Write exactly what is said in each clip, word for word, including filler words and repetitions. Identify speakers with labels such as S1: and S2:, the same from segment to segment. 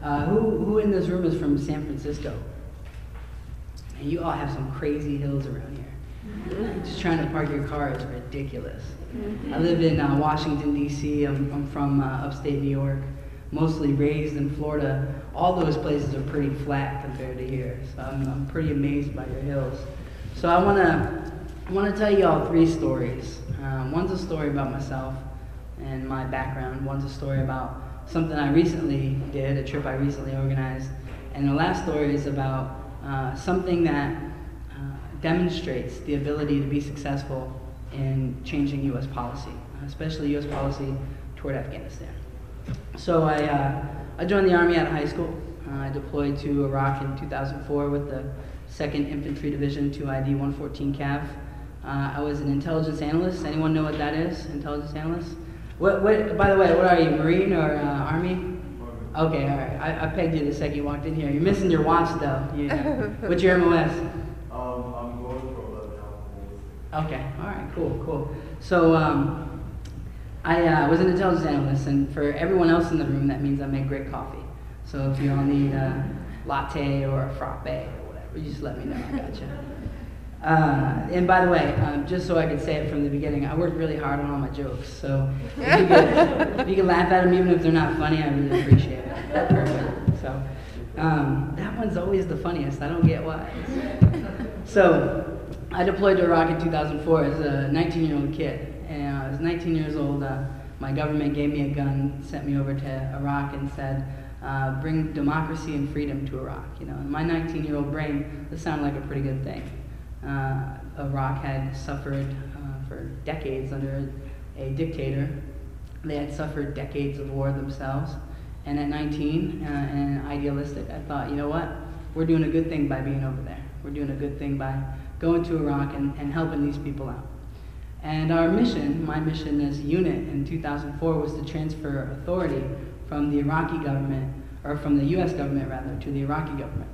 S1: Uh, who, who in this room is from San Francisco? And you all have some crazy hills around here. Just trying to park your car is ridiculous. I live in uh, Washington, D C I'm, I'm from uh, upstate New York, mostly raised in Florida. All those places are pretty flat compared to here, so I'm, I'm pretty amazed by your hills. So I want to I want to tell you all three stories. Um, one's a story about myself and my background. One's a story about something I recently did, a trip I recently organized. And the last story is about uh, something that uh, demonstrates the ability to be successful in changing U S policy, especially U S policy toward Afghanistan. So I, uh, I joined the Army out of high school. Uh, I deployed to Iraq in two thousand four with the second Infantry Division, two I D one fourteen Cav. Uh, I was an intelligence analyst. Anyone know what that is, intelligence analyst? What, what, by the way, what are you, Marine or uh, Army? Okay, all right. I, I pegged you the second you walked in here. You're missing your watch, though. Yeah. What's your M O S?
S2: Um, I'm going for eleven hours.
S1: Okay, all right, cool, cool. So um, I uh, was an intelligence analyst, and for everyone else in the room, that means I make great coffee. So if you all need a latte or a frappe or whatever, you just let me know. I got you. Uh, and by the way, um, just so I could say it from the beginning, I worked really hard on all my jokes. So if you could, if you could laugh at them even if they're not funny, I really appreciate it. Perfect. So um, that one's always the funniest. I don't get why. So I deployed to Iraq in two thousand four as a nineteen-year-old kid. And I was nineteen years old. Uh, my government gave me a gun, sent me over to Iraq, and said, uh, "Bring democracy and freedom to Iraq." You know, in my nineteen-year-old brain, this sounded like a pretty good thing. Uh, Iraq had suffered uh, for decades under a dictator. They had suffered decades of war themselves. And at nineteen, uh, and idealistic, I thought, you know what? We're doing a good thing by being over there. We're doing a good thing by going to Iraq and, and helping these people out. And our mission, my mission as a unit in two thousand four, was to transfer authority from the Iraqi government, or from the U S government rather, to the Iraqi government.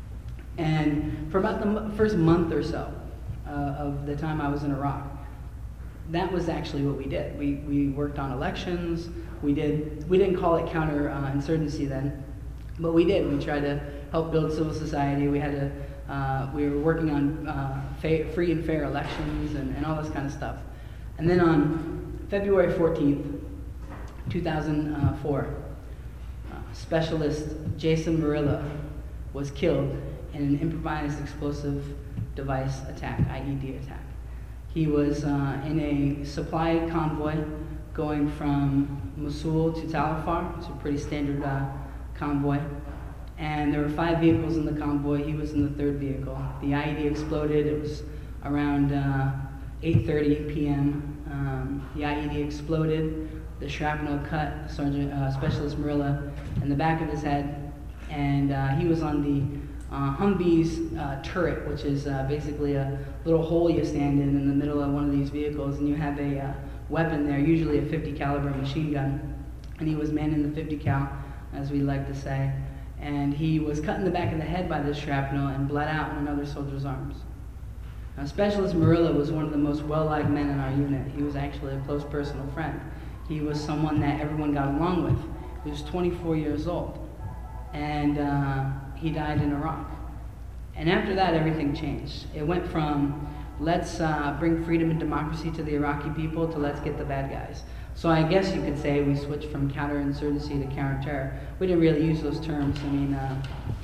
S1: And for about the first month or so uh, of the time I was in Iraq, that was actually what we did. We, we worked on elections. We, did, we didn't call it counter-insurgency uh, then, but we did. We tried to help build civil society. We had to, uh, we were working on uh, fa free and fair elections and, and all this kind of stuff. And then on February fourteenth, two thousand four, uh, specialist Jason Murilla was killed in an improvised explosive device attack, I E D attack. He was uh, in a supply convoy going from Mosul to Tal Afar. It's a pretty standard uh, convoy. And there were five vehicles in the convoy. He was in the third vehicle. The I E D exploded. It was around uh, eight thirty p m Um, the I E D exploded. The shrapnel cut Sergeant uh, Specialist Murilla in the back of his head. And uh, he was on the Uh, Humvee's uh, turret, which is uh, basically a little hole you stand in in the middle of one of these vehicles, and you have a uh, weapon there, usually a fifty caliber machine gun. And he was manning the fifty cal, as we like to say, and he was cut in the back of the head by this shrapnel and bled out in another soldier's arms. Now, Specialist Murilla was one of the most well-liked men in our unit. He was actually a close personal friend. He was someone that everyone got along with. He was twenty-four years old, and uh, he died in Iraq. And after that, everything changed. It went from let's uh, bring freedom and democracy to the Iraqi people to let's get the bad guys. So I guess you could say we switched from counterinsurgency to counterterror. We didn't really use those terms. I mean, uh,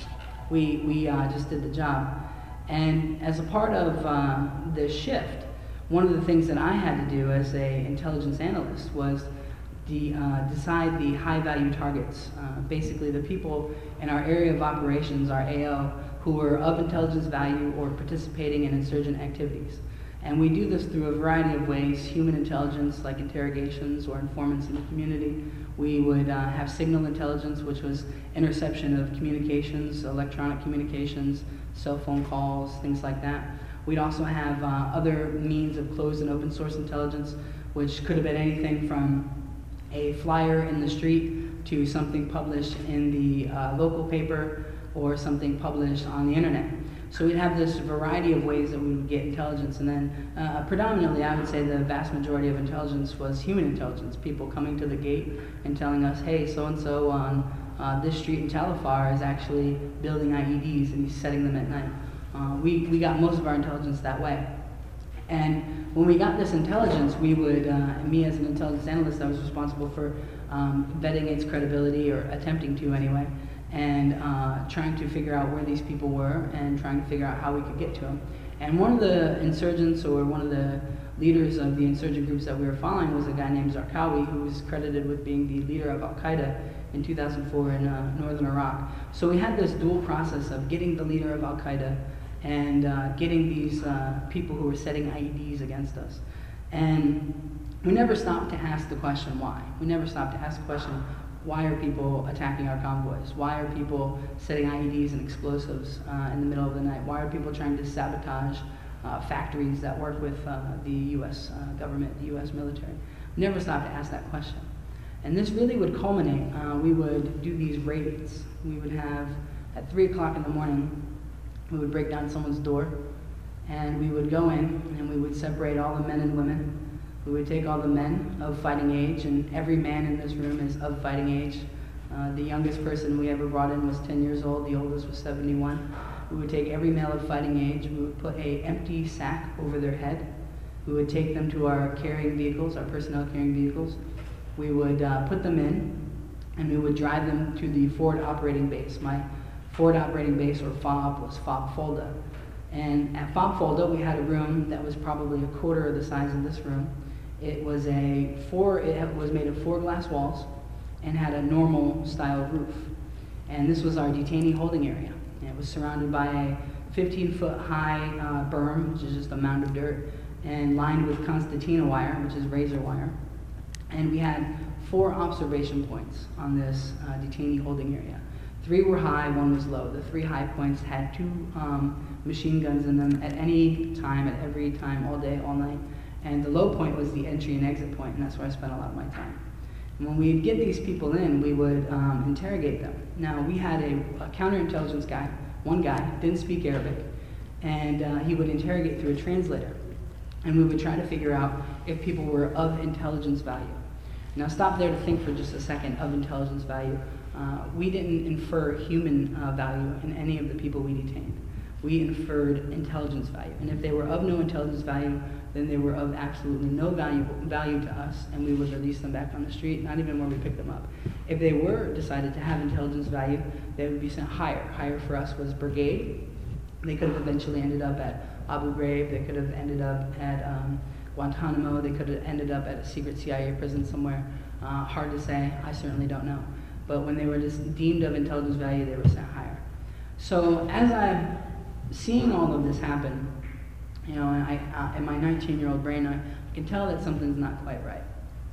S1: we, we uh, just did the job. And as a part of uh, this shift, one of the things that I had to do as an intelligence analyst was The, uh, decide the high-value targets, uh, basically the people in our area of operations, our A O, who were of intelligence value or participating in insurgent activities. And we do this through a variety of ways: human intelligence, like interrogations or informants in the community. We would uh, have signal intelligence, which was interception of communications, electronic communications, cell phone calls, things like that. We'd also have uh, other means of closed and open source intelligence, which could have been anything from a flyer in the street to something published in the uh, local paper or something published on the internet. So we'd have this variety of ways that we would get intelligence, and then uh, predominantly I would say the vast majority of intelligence was human intelligence, people coming to the gate and telling us, hey, so-and-so on uh, this street in Talifar is actually building I E Ds and he's setting them at night. Uh, we, we got most of our intelligence that way. And when we got this intelligence, we would, uh, and me as an intelligence analyst, I was responsible for um, vetting its credibility, or attempting to anyway, and uh, trying to figure out where these people were and trying to figure out how we could get to them. And one of the insurgents, or one of the leaders of the insurgent groups that we were following, was a guy named Zarqawi, who was credited with being the leader of Al-Qaeda in two thousand four in uh, northern Iraq. So we had this dual process of getting the leader of Al-Qaeda and uh, getting these uh, people who were setting I E Ds against us. And we never stopped to ask the question why. We never stopped to ask the question, why are people attacking our convoys? Why are people setting I E Ds and explosives uh, in the middle of the night? Why are people trying to sabotage uh, factories that work with uh, the U S uh, government, the U S military? We never stopped to ask that question. And this really would culminate. Uh, we would do these raids. We would have, at three o'clock in the morning, we would break down someone's door, and we would go in, and we would separate all the men and women. We would take all the men of fighting age, and every man in this room is of fighting age. Uh, the youngest person we ever brought in was ten years old, the oldest was seventy-one. We would take every male of fighting age, we would put an empty sack over their head. We would take them to our carrying vehicles, our personnel carrying vehicles. We would uh, put them in, and we would drive them to the forward operating base. My forward operating base, or FOB, was FOB Fulda. And at FOB Fulda, we had a room that was probably a quarter of the size of this room. It was a four. It was made of four glass walls, and had a normal style roof. And this was our detainee holding area. And it was surrounded by a fifteen foot high uh, berm, which is just a mound of dirt, and lined with concertina wire, which is razor wire. And we had four observation points on this uh, detainee holding area. Three were high, one was low. The three high points had two um, machine guns in them at any time, at every time, all day, all night. And the low point was the entry and exit point, and that's where I spent a lot of my time. And when we'd get these people in, we would um, interrogate them. Now, we had a, a counterintelligence guy, one guy, didn't speak Arabic, and uh, he would interrogate through a translator. And we would try to figure out if people were of intelligence value. Now, stop there to think for just a second of intelligence value. Uh, we didn't infer human uh, value in any of the people we detained. We inferred intelligence value. And if they were of no intelligence value, then they were of absolutely no value, value to us, and we would release them back on the street, not even where we picked them up. If they were decided to have intelligence value, they would be sent higher. Higher for us was brigade. They could have eventually ended up at Abu Ghraib. They could have ended up at um, Guantanamo. They could have ended up at a secret C I A prison somewhere. Uh, hard to say. I certainly don't know. But when they were just deemed of intelligence value, they were sent higher. So as I'm seeing all of this happen, you know, and I, uh, in my nineteen-year-old brain, I, I can tell that something's not quite right.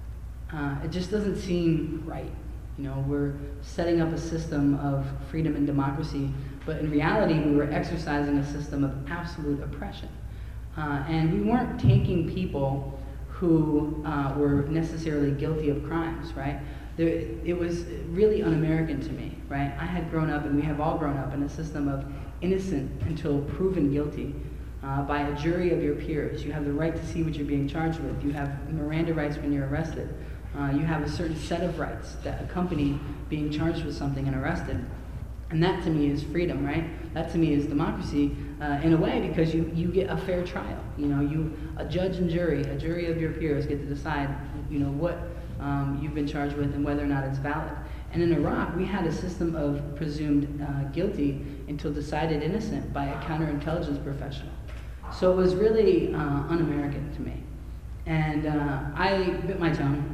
S1: Uh, it just doesn't seem right. You know, we're setting up a system of freedom and democracy, but in reality, we were exercising a system of absolute oppression. Uh, and we weren't taking people who uh, were necessarily guilty of crimes, right? There, it was really un-American to me, right? I had grown up, and we have all grown up, in a system of innocent until proven guilty uh, by a jury of your peers. You have the right to see what you're being charged with. You have Miranda rights when you're arrested. Uh, you have a certain set of rights that accompany being charged with something and arrested. And that to me is freedom, right? That to me is democracy uh, in a way, because you, you get a fair trial. You know, you a judge and jury, a jury of your peers get to decide, you know, what um, you've been charged with and whether or not it's valid. And in Iraq, we had a system of presumed uh, guilty until decided innocent by a counterintelligence professional. So it was really uh, un-American to me. And uh, I bit my tongue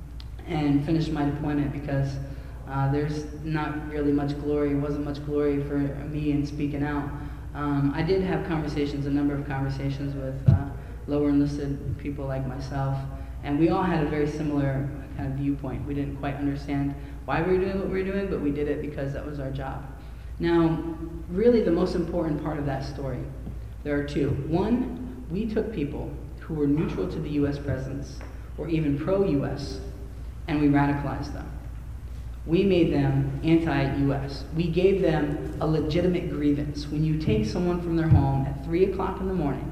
S1: and finished my deployment because uh, there's not really much glory, wasn't much glory for me in speaking out. Um, I did have conversations, a number of conversations with uh, lower enlisted people like myself, and we all had a very similar kind of viewpoint. We didn't quite understand why we were doing what we were doing, but we did it because that was our job. Now, really the most important part of that story, there are two. One, we took people who were neutral to the U S presence, or even pro-U S, and we radicalized them. We made them anti-U S. We gave them a legitimate grievance. When you take someone from their home at three o'clock in the morning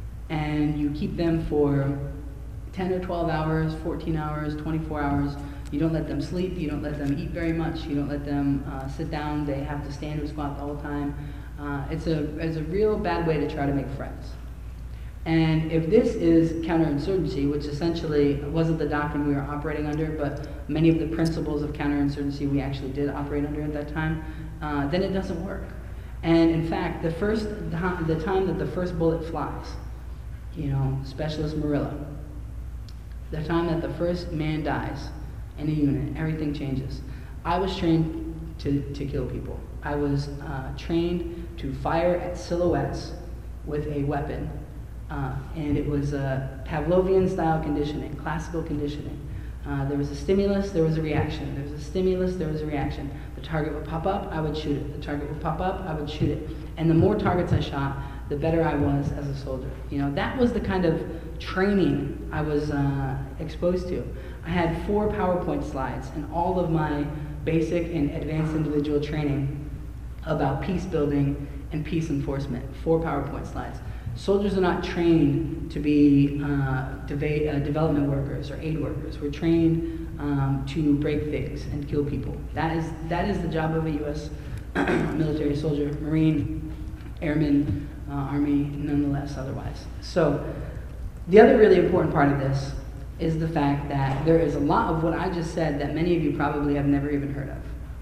S1: and you keep them for ten or twelve hours, fourteen hours, twenty-four hours, You don't let them sleep, you don't let them eat very much, you don't let them uh, sit down, they have to stand or squat the whole time. Uh, it's, a, it's a real bad way to try to make friends. And if this is counterinsurgency, which essentially wasn't the doctrine we were operating under, but many of the principles of counterinsurgency we actually did operate under at that time, uh, then it doesn't work. And in fact, the first the time that the first bullet flies, you know, Specialist Murillo, the time that the first man dies in a unit, everything changes. I was trained to, to kill people. I was uh, trained to fire at silhouettes with a weapon. Uh, and it was uh, Pavlovian-style conditioning, classical conditioning. Uh, there was a stimulus, there was a reaction. There was a stimulus, there was a reaction. The target would pop up, I would shoot it. The target would pop up, I would shoot it. And the more targets I shot, the better I was as a soldier. You know, that was the kind of training I was uh, exposed to. I had four PowerPoint slides in all of my basic and advanced individual training about peace building and peace enforcement. Four PowerPoint slides. Soldiers are not trained to be uh, deva uh, development workers or aid workers. We're trained um, to break things and kill people. That is, that is the job of a U S military soldier, Marine, Airman, uh, Army, nonetheless otherwise. So the other really important part of this is the fact that there is a lot of what I just said that many of you probably have never even heard of.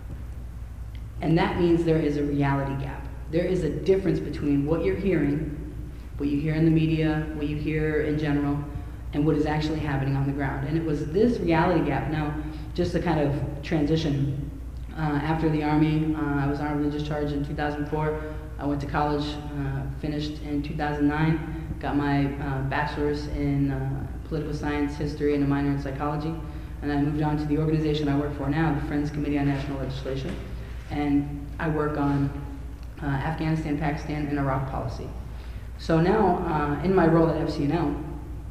S1: And that means there is a reality gap. There is a difference between what you're hearing, what you hear in the media, what you hear in general, and what is actually happening on the ground. And it was this reality gap. Now, just to kind of transition, uh, after the Army, uh, I was honorably discharged in two thousand four. I went to college, uh, finished in two thousand nine, got my uh, bachelor's in uh, political science, history, and a minor in psychology. And I moved on to the organization I work for now, the Friends Committee on National Legislation. And I work on uh, Afghanistan, Pakistan, and Iraq policy. So now, uh, in my role at F C N L,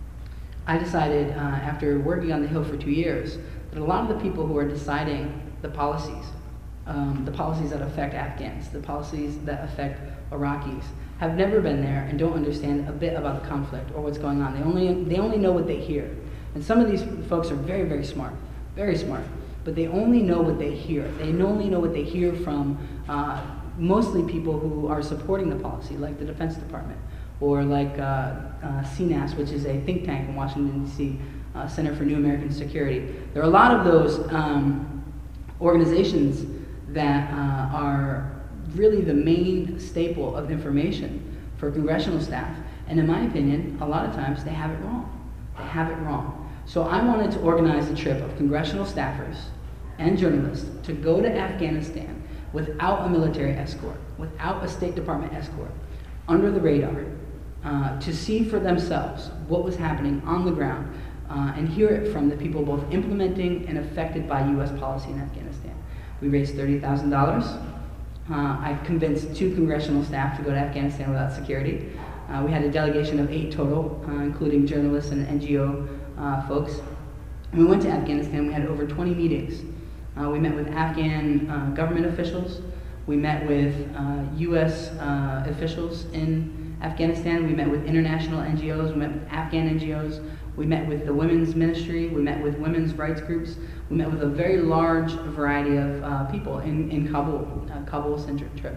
S1: I decided, uh, after working on the Hill for two years, that a lot of the people who are deciding the policies, um, the policies that affect Afghans, the policies that affect Iraqis, have never been there and don't understand a bit about the conflict or what's going on. They only, they only know what they hear. And some of these folks are very, very smart, very smart, but they only know what they hear. They only know what they hear from uh, mostly people who are supporting the policy, like the Defense Department, or like uh, uh, C N A S, which is a think tank in Washington, D C, uh, Center for New American Security. There are a lot of those um, organizations that uh, are really the main staple of information for congressional staff. And in my opinion, a lot of times they have it wrong. They have it wrong. So I wanted to organize a trip of congressional staffers and journalists to go to Afghanistan without a military escort, without a State Department escort, under the radar, uh, to see for themselves what was happening on the ground, uh, and hear it from the people both implementing and affected by U S policy in Afghanistan. We raised thirty thousand dollars. Uh, I convinced two congressional staff to go to Afghanistan without security. Uh, we had a delegation of eight total, uh, including journalists and N G O uh, folks. And we went to Afghanistan. We had over twenty meetings. Uh, we met with Afghan uh, government officials. We met with uh, U S uh, officials in Afghanistan. We met with international N G Os. We met with Afghan N G Os. We met with the women's ministry. We met with women's rights groups. We met with a very large variety of uh, people in, in Kabul, a Kabul-centric trip.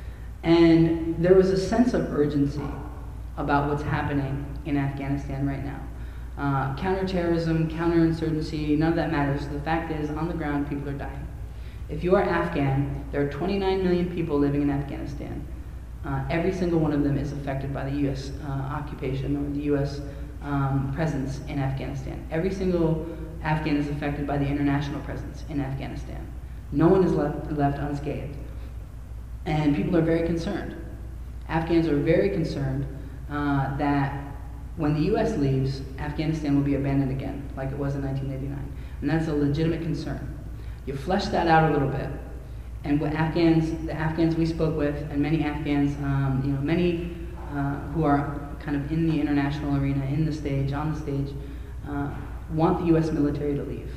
S1: And there was a sense of urgency about what's happening in Afghanistan right now. Uh, counterterrorism, counterinsurgency, none of that matters. The fact is, on the ground, people are dying. If you are Afghan, there are twenty-nine million people living in Afghanistan. Uh, every single one of them is affected by the U S uh, occupation or the U S um, presence in Afghanistan. Every single Afghan is affected by the international presence in Afghanistan. No one is left, left unscathed. And people are very concerned. Afghans are very concerned uh, that when the U S leaves, Afghanistan will be abandoned again, like it was in nineteen eighty-nine. And that's a legitimate concern. You flesh that out a little bit, and what Afghans, the Afghans we spoke with, and many Afghans, um, you know, many uh, who are kind of in the international arena, in the stage, on the stage, uh, want the U S military to leave.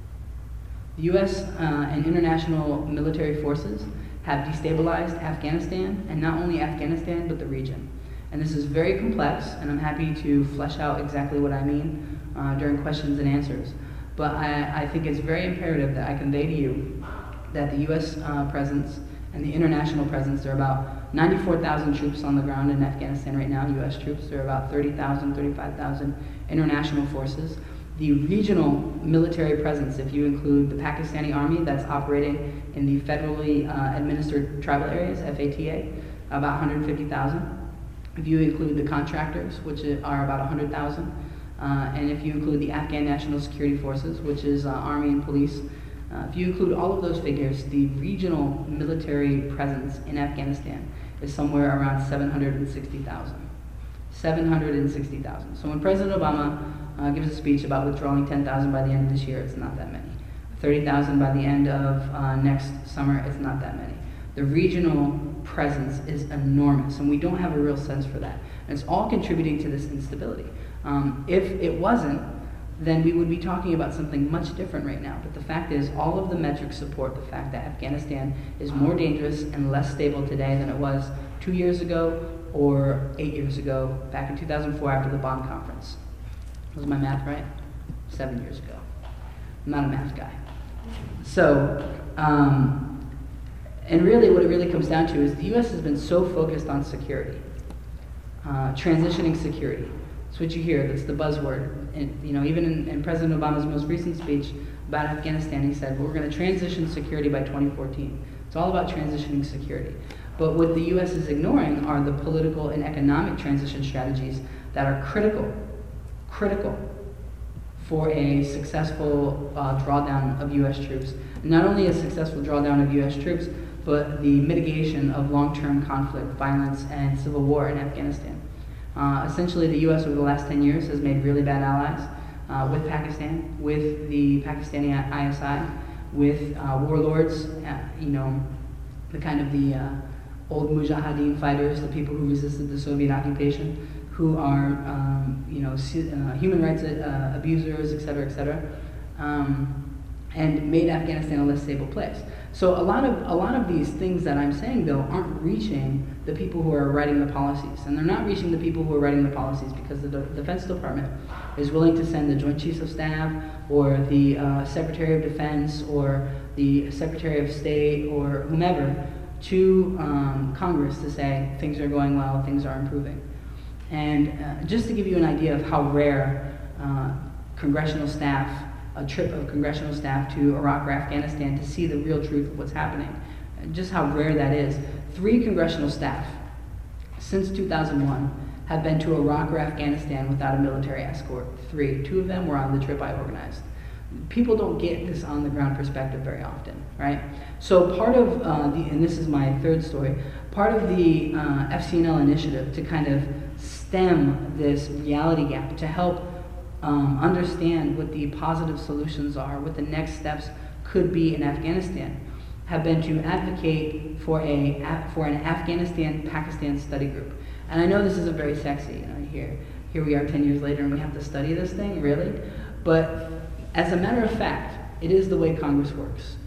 S1: The U S uh, and international military forces have destabilized Afghanistan, and not only Afghanistan, but the region. And this is very complex, and I'm happy to flesh out exactly what I mean uh, during questions and answers. But I, I think it's very imperative that I convey to you that the U S uh, presence and the international presence, there are about ninety-four thousand troops on the ground in Afghanistan right now, U S troops. There are about thirty thousand, thirty-five thousand international forces. The regional military presence, if you include the Pakistani army that's operating in the federally uh, administered tribal areas, F A T A, about one hundred fifty thousand. If you include the contractors, which are about one hundred thousand, uh, and if you include the Afghan National Security Forces, which is uh, army and police, uh, if you include all of those figures, the regional military presence in Afghanistan is somewhere around seven hundred sixty thousand. seven hundred sixty thousand. So when President Obama uh, gives a speech about withdrawing ten thousand by the end of this year, it's not that many. thirty thousand by the end of uh, next summer, it's not that many. The regional presence is enormous, and we don't have a real sense for that. And it's all contributing to this instability. Um, if it wasn't, then we would be talking about something much different right now. But the fact is, all of the metrics support the fact that Afghanistan is more dangerous and less stable today than it was two years ago or eight years ago, back in two thousand four after the Bonn conference. Was my math right? Seven years ago. I'm not a math guy. So, um, and really what it really comes down to is the U S has been so focused on security, uh, transitioning security. That's what you hear, that's the buzzword. And, you know, even in, in President Obama's most recent speech about Afghanistan, he said, well, we're going to transition security by twenty fourteen. It's all about transitioning security. But what the U S is ignoring are the political and economic transition strategies that are critical, critical for a successful uh, drawdown of U S troops. Not only a successful drawdown of U S troops, but the mitigation of long-term conflict, violence, and civil war in Afghanistan. Uh, essentially, the U S over the last ten years has made really bad allies uh, with Pakistan, with the Pakistani I S I, with uh, warlords, uh, you know, the kind of the uh, old Mujahideen fighters, the people who resisted the Soviet occupation, who are, um, you know, uh, human rights uh, abusers, et cetera, et cetera, um, and made Afghanistan a less stable place. So a lot of a lot of these things that I'm saying, though, aren't reaching the people who are writing the policies, and they're not reaching the people who are writing the policies because the De- Defense Department is willing to send the Joint Chiefs of Staff or the uh, Secretary of Defense or the Secretary of State or whomever to um, Congress to say things are going well, things are improving. And uh, just to give you an idea of how rare uh, congressional staff, a trip of congressional staff to Iraq or Afghanistan to see the real truth of what's happening, just how rare that is. Three congressional staff since two thousand one have been to Iraq or Afghanistan without a military escort. Three. Two of them were on the trip I organized. People don't get this on-the-ground perspective very often, right? So part of uh, the, and this is my third story, part of the uh, F C N L initiative to kind of stem this reality gap, to help um, understand what the positive solutions are, what the next steps could be in Afghanistan, have been to advocate for a for an Afghanistan-Pakistan study group. And I know this isn't very sexy, you know, here, here we are ten years later and we have to study this thing, really? But as a matter of fact, it is the way Congress works.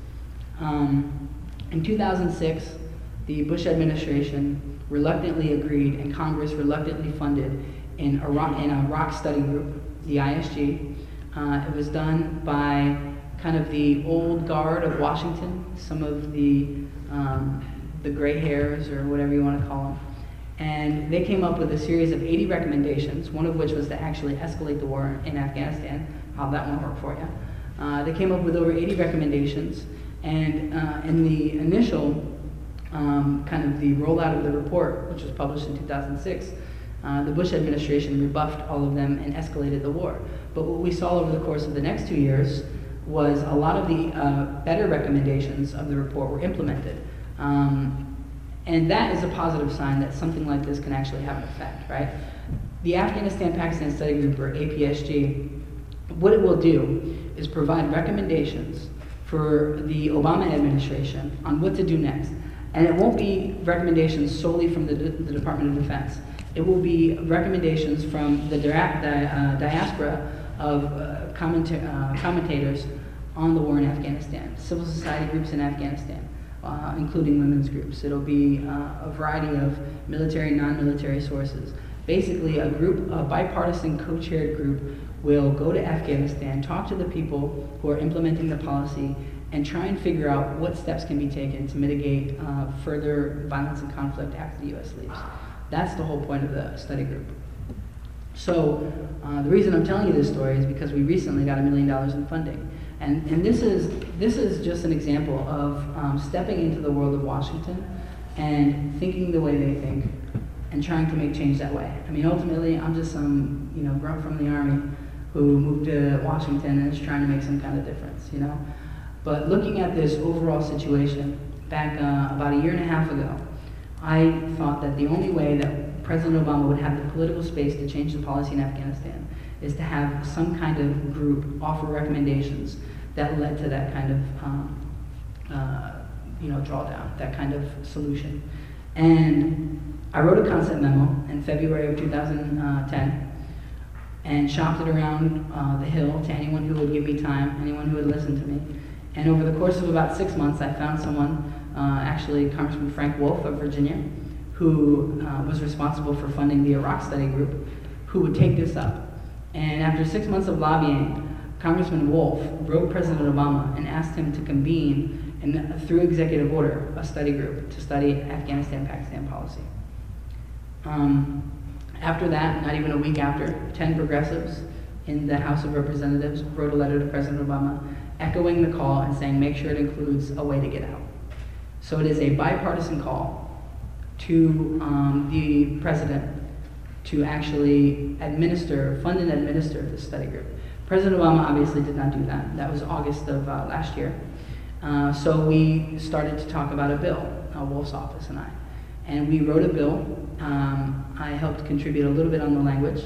S1: Um, in two thousand six, the Bush administration reluctantly agreed and Congress reluctantly funded an Iraq, an Iraq study group, the I S G. Uh, it was done by kind of the old guard of Washington, some of the, um, the gray hairs or whatever you want to call them. And they came up with a series of eighty recommendations, one of which was to actually escalate the war in Afghanistan. How'd that one work for you? Uh, they came up with over eighty recommendations, and uh, in the initial um, kind of the rollout of the report, which was published in two thousand six, uh, the Bush administration rebuffed all of them and escalated the war. But what we saw over the course of the next two years was a lot of the uh, better recommendations of the report were implemented. Um, and that is a positive sign that something like this can actually have an effect, right? The Afghanistan-Pakistan Study Group, or A P S G, what it will do is provide recommendations for the Obama administration on what to do next. And it won't be recommendations solely from the, the Department of Defense. It will be recommendations from the, dia- the uh, diaspora of uh, commenta- uh, commentators on the war in Afghanistan, civil society groups in Afghanistan, uh, including women's groups. It'll be uh, a variety of military, non-military sources. Basically, a group, a bipartisan co-chaired group will go to Afghanistan, talk to the people who are implementing the policy, and try and figure out what steps can be taken to mitigate uh, further violence and conflict after the U S leaves. That's the whole point of the study group. So uh, the reason I'm telling you this story is because we recently got a million dollars in funding. And, and this is this is just an example of um, stepping into the world of Washington and thinking the way they think and trying to make change that way. I mean, ultimately, I'm just some, you know, grunt from the Army who moved to Washington and is trying to make some kind of difference, you know? But looking at this overall situation, back uh, about a year and a half ago, I thought that the only way that President Obama would have the political space to change the policy in Afghanistan is to have some kind of group offer recommendations that led to that kind of, um, uh, you know, drawdown, that kind of solution. And I wrote a concept memo in February of two thousand ten and shopped it around uh, the Hill to anyone who would give me time, anyone who would listen to me. And over the course of about six months, I found someone, uh, actually Congressman Frank Wolf of Virginia, who uh, was responsible for funding the Iraq Study Group, who would take this up. And after six months of lobbying, Congressman Wolf wrote President Obama and asked him to convene, and through executive order, a study group to study Afghanistan-Pakistan policy. Um, after that, not even a week after, ten progressives in the House of Representatives wrote a letter to President Obama echoing the call and saying, make sure it includes a way to get out. So it is a bipartisan call to um, the president to actually administer, fund and administer the study group. President Obama obviously did not do that. That was August of uh, last year. Uh, so we started to talk about a bill, uh, Wolf's office and I. And we wrote a bill. Um, I helped contribute a little bit on the language.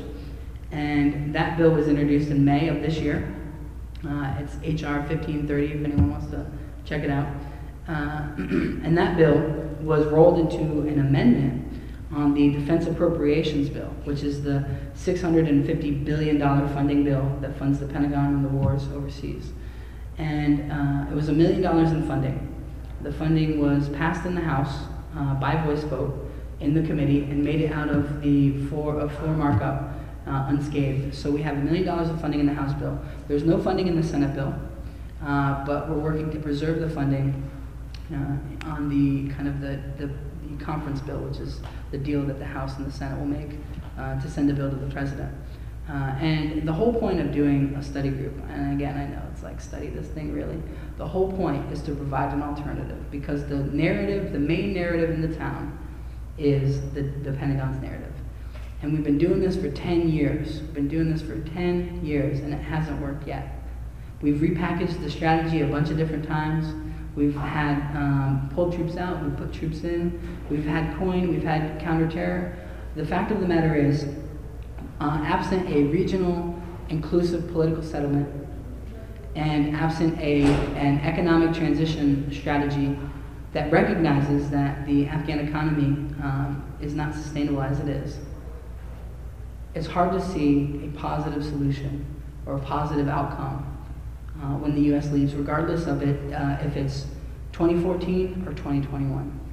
S1: And that bill was introduced in May of this year. Uh, it's H R fifteen thirty if anyone wants to check it out. Uh, and that bill was rolled into an amendment on the Defense Appropriations Bill, which is the six hundred fifty billion dollars funding bill that funds the Pentagon and the wars overseas. And uh, it was a million dollars in funding. The funding was passed in the House uh, by voice vote in the committee and made it out of the floor, of floor markup uh, unscathed. So we have a million dollars of funding in the House bill. There's no funding in the Senate bill, uh, but we're working to preserve the funding uh, on the kind of the, the, the conference bill, which is the deal that the House and the Senate will make uh, to send a bill to the president. Uh, and the whole point of doing a study group, and again, I know it's like study this thing really, the whole point is to provide an alternative, because the narrative, the main narrative in the town is the, the Pentagon's narrative. And we've been doing this for ten years. We've been doing this for ten years, and it hasn't worked yet. We've repackaged the strategy a bunch of different times. We've had um, pulled troops out, we've put troops in, we've had coin, we've had counterterror. The fact of the matter is, uh, absent a regional, inclusive political settlement, and absent a, an economic transition strategy that recognizes that the Afghan economy um, is not sustainable as it is, it's hard to see a positive solution or a positive outcome uh, when the U S leaves, regardless of it, uh, if it's twenty fourteen or twenty twenty-one.